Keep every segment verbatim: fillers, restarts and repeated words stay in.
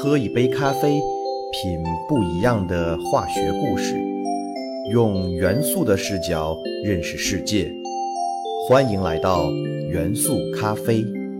喝一杯咖啡，品不一样的化学故事，用元素的视角认识世界。欢迎来到元素咖啡。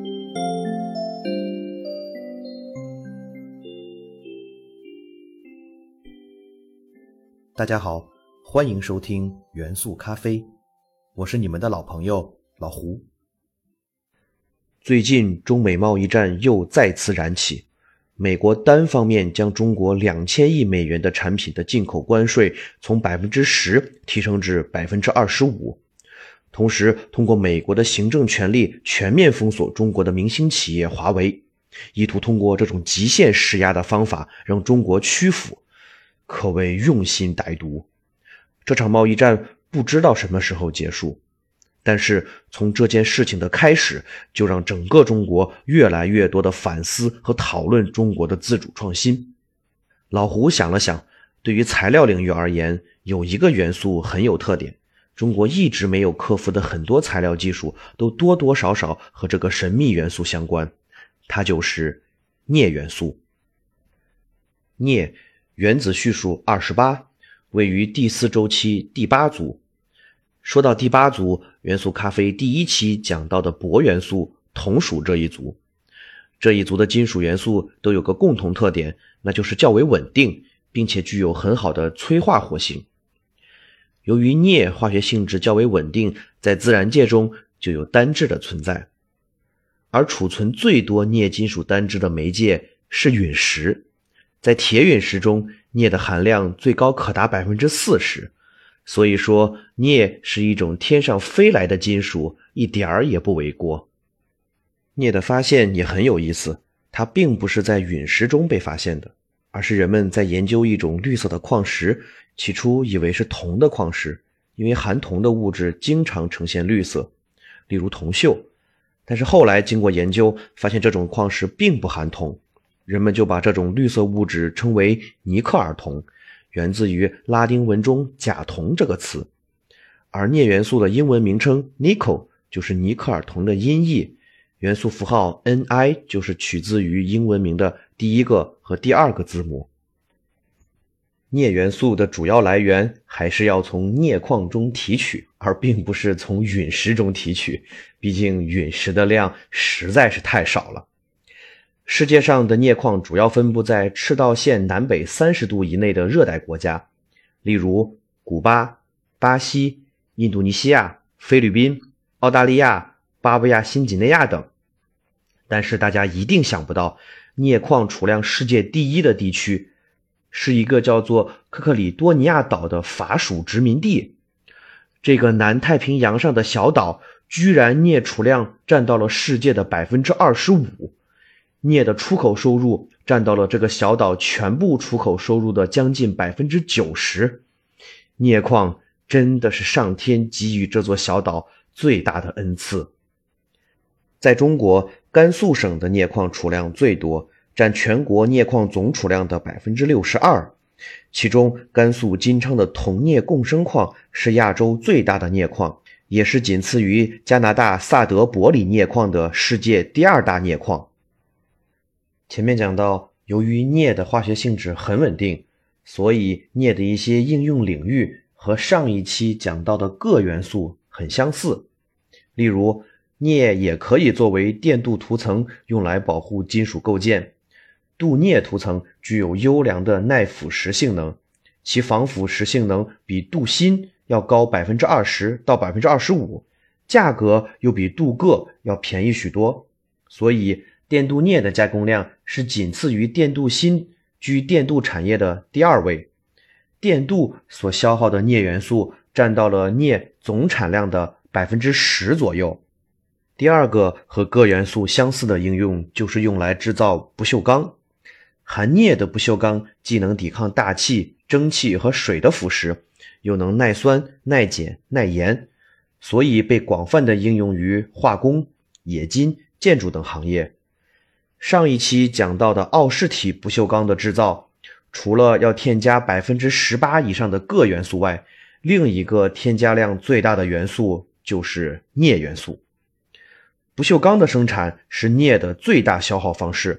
大家好，欢迎收听元素咖啡，我是你们的老朋友老胡。最近中美贸易战又再次燃起，美国单方面将中国两千亿美元的产品的进口关税从 百分之十 提升至 百分之二十五， 同时通过美国的行政权力全面封锁中国的明星企业华为，意图通过这种极限施压的方法让中国屈服，可谓用心歹毒。这场贸易战不知道什么时候结束，但是从这件事情的开始，就让整个中国越来越多的反思和讨论中国的自主创新。老胡想了想，对于材料领域而言，有一个元素很有特点，中国一直没有克服的很多材料技术都多多少少和这个神秘元素相关，它就是镍元素。镍原子序数二十八，位于第四周期第八组。说到第八组，元素咖啡第一期讲到的铂元素同属这一组。这一组的金属元素都有个共同特点，那就是较为稳定，并且具有很好的催化活性。由于镍化学性质较为稳定，在自然界中就有单质的存在。而储存最多镍金属单质的媒介是陨石，在铁陨石中，镍的含量最高可达 百分之四十。所以说镍是一种天上飞来的金属，一点儿也不为过。镍的发现也很有意思，它并不是在陨石中被发现的，而是人们在研究一种绿色的矿石，起初以为是铜的矿石，因为含铜的物质经常呈现绿色，例如铜锈。但是后来经过研究，发现这种矿石并不含铜，人们就把这种绿色物质称为尼克尔铜，源自于拉丁文中钾铜这个词。而镍元素的英文名称 Nickel 就是尼克尔铜的音译，元素符号 Ni 就是取自于英文名的第一个和第二个字母。镍元素的主要来源还是要从镍矿中提取，而并不是从陨石中提取，毕竟陨石的量实在是太少了。世界上的镍矿主要分布在赤道线南北三十度以内的热带国家，例如古巴、巴西、印度尼西亚、菲律宾、澳大利亚、巴布亚新几内亚等。但是大家一定想不到，镍矿储量世界第一的地区是一个叫做科克里多尼亚岛的法属殖民地。这个南太平洋上的小岛居然镍储量占到了世界的 百分之二十五，镍的出口收入占到了这个小岛全部出口收入的将近 百分之九十。 镍矿真的是上天给予这座小岛最大的恩赐。在中国，甘肃省的镍矿储量最多，占全国镍矿总储量的 百分之六十二， 其中甘肃金昌的铜镍共生矿是亚洲最大的镍矿，也是仅次于加拿大萨德伯里镍矿的世界第二大镍矿。前面讲到，由于镍的化学性质很稳定，所以镍的一些应用领域和上一期讲到的铬元素很相似。例如，镍也可以作为电镀涂层用来保护金属构件。镀镍涂层具有优良的耐腐蚀性能，其防腐蚀性能比镀锌要高 百分之二十 到 百分之二十五， 价格又比镀铬要便宜许多，所以电镀镍的加工量是仅次于电镀锌，居电镀产业的第二位。电镀所消耗的镍元素占到了镍总产量的 百分之十 左右。第二个和铬元素相似的应用就是用来制造不锈钢。含镍的不锈钢既能抵抗大气、蒸汽和水的腐蚀，又能耐酸、耐碱、耐盐，所以被广泛的应用于化工、冶金、建筑等行业。上一期讲到的奥氏体不锈钢的制造，除了要添加 百分之十八 以上的铬元素外，另一个添加量最大的元素就是镍元素。不锈钢的生产是镍的最大消耗方式，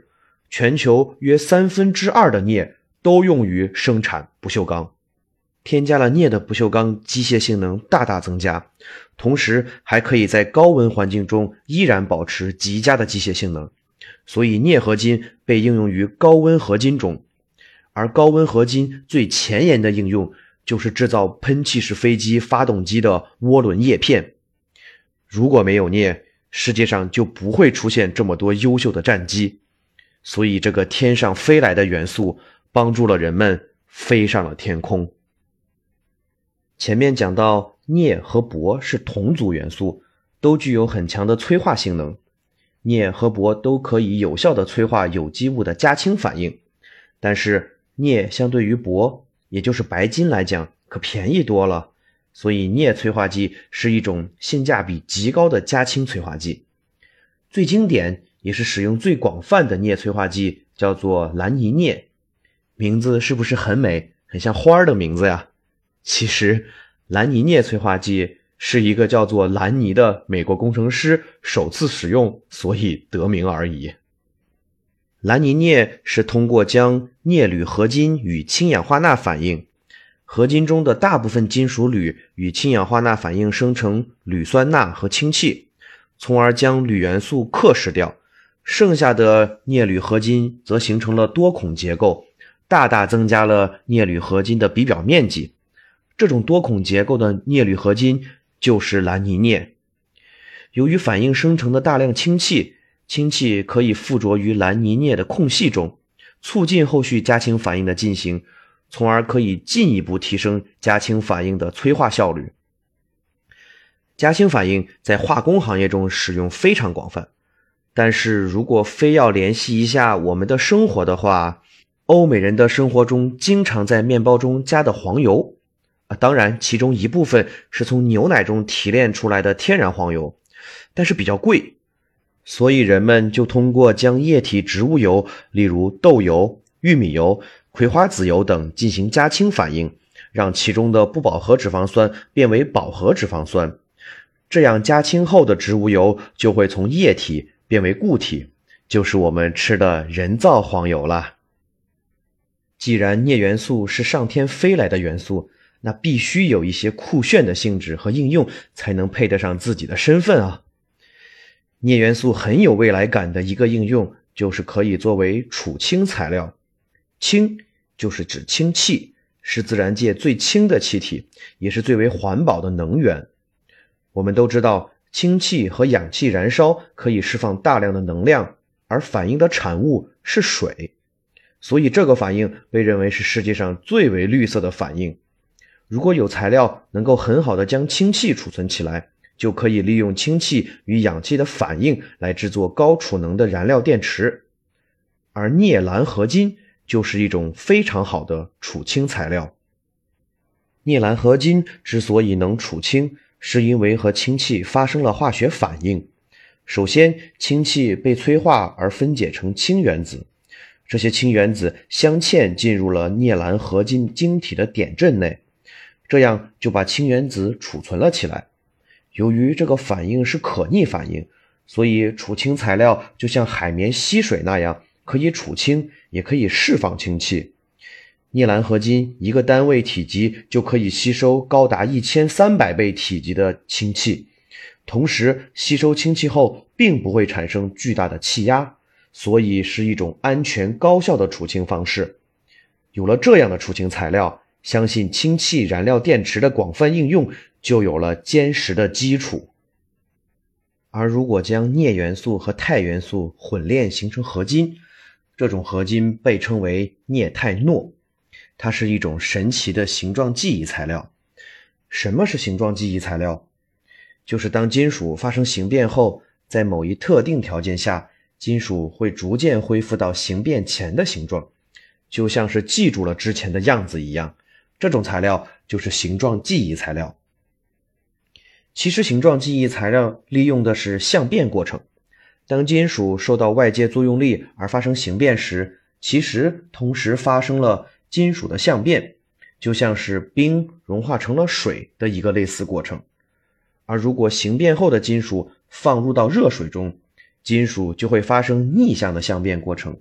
全球约三分之二的镍都用于生产不锈钢。添加了镍的不锈钢机械性能大大增加，同时还可以在高温环境中依然保持极佳的机械性能，所以镍合金被应用于高温合金中。而高温合金最前沿的应用就是制造喷气式飞机发动机的涡轮叶片。如果没有镍，世界上就不会出现这么多优秀的战机，所以这个天上飞来的元素帮助了人们飞上了天空。前面讲到镍和铂是同族元素，都具有很强的催化性能。镍和铂都可以有效地催化有机物的加氢反应，但是镍相对于铂，也就是白金来讲，可便宜多了，所以镍催化剂是一种性价比极高的加氢催化剂。最经典也是使用最广泛的镍催化剂叫做蓝泥镍，名字是不是很美，很像花的名字呀？其实蓝泥镍催化剂是一个叫做兰尼的美国工程师首次使用，所以得名而已。蓝泥镍是通过将镍铝合金与氢氧化钠反应，合金中的大部分金属铝与氢氧化钠反应生成铝酸钠和氢气，从而将铝元素克蚀掉，剩下的镍铝合金则形成了多孔结构，大大增加了镍铝合金的比表面积。这种多孔结构的镍铝合金就是蓝泥镍。由于反应生成的大量氢气，氢气可以附着于蓝泥镍的空隙中，促进后续加氢反应的进行，从而可以进一步提升加氢反应的催化效率。加氢反应在化工行业中使用非常广泛，但是如果非要联系一下我们的生活的话，欧美人的生活中经常在面包中加的黄油，啊，当然其中一部分是从牛奶中提炼出来的天然黄油，但是比较贵，所以人们就通过将液体植物油，例如豆油、玉米油、葵花籽油等进行加氢反应，让其中的不饱和脂肪酸变为饱和脂肪酸。这样加氢后的植物油就会从液体变为固体，就是我们吃的人造黄油了。既然镍元素是上天飞来的元素，那必须有一些酷炫的性质和应用，才能配得上自己的身份啊。镍元素很有未来感的一个应用，就是可以作为储氢材料。氢就是指氢气，是自然界最轻的气体，也是最为环保的能源。我们都知道，氢气和氧气燃烧可以释放大量的能量，而反应的产物是水，所以这个反应被认为是世界上最为绿色的反应。如果有材料能够很好的将氢气储存起来，就可以利用氢气与氧气的反应来制作高储能的燃料电池。而镍蓝合金就是一种非常好的储氢材料。镍蓝合金之所以能储氢，是因为和氢气发生了化学反应。首先，氢气被催化而分解成氢原子，这些氢原子镶嵌进入了镍蓝合金晶体的点阵内，这样就把氢原子储存了起来。由于这个反应是可逆反应，所以储氢材料就像海绵吸水那样，可以储氢，也可以释放氢气。镍蓝合金一个单位体积就可以吸收高达一千三百倍体积的氢气，同时吸收氢气后并不会产生巨大的气压，所以是一种安全高效的储氢方式。有了这样的储氢材料，相信氢气燃料电池的广泛应用就有了坚实的基础。而如果将镍元素和钛元素混炼形成合金，这种合金被称为镍钛铬，它是一种神奇的形状记忆材料。什么是形状记忆材料？就是当金属发生形变后，在某一特定条件下，金属会逐渐恢复到形变前的形状，就像是记住了之前的样子一样。这种材料就是形状记忆材料。其实形状记忆材料利用的是相变过程。当金属受到外界作用力而发生形变时，其实同时发生了金属的相变，就像是冰融化成了水的一个类似过程。而如果形变后的金属放入到热水中，金属就会发生逆向的相变过程，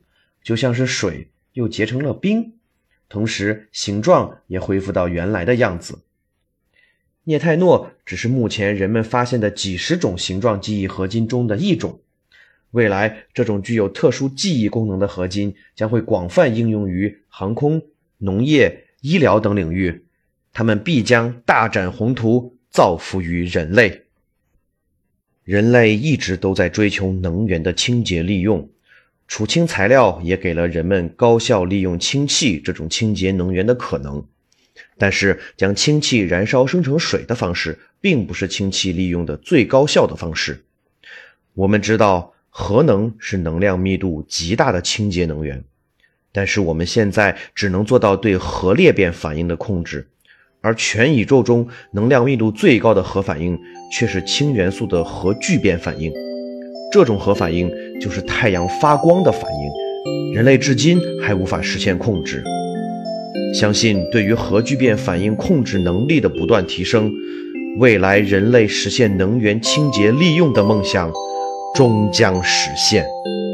就像是水又结成了冰，同时形状也恢复到原来的样子。涅泰诺只是目前人们发现的几十种形状记忆合金中的一种，未来这种具有特殊记忆功能的合金将会广泛应用于航空、农业、医疗等领域，它们必将大展宏图，造福于人类。人类一直都在追求能源的清洁利用，储氢材料也给了人们高效利用氢气这种清洁能源的可能。但是将氢气燃烧生成水的方式并不是氢气利用的最高效的方式。我们知道核能是能量密度极大的清洁能源，但是我们现在只能做到对核裂变反应的控制，而全宇宙中能量密度最高的核反应却是氢元素的核聚变反应。这种核反应就是太阳发光的反应，人类至今还无法实现控制。相信对于核聚变反应控制能力的不断提升，未来人类实现能源清洁利用的梦想终将实现。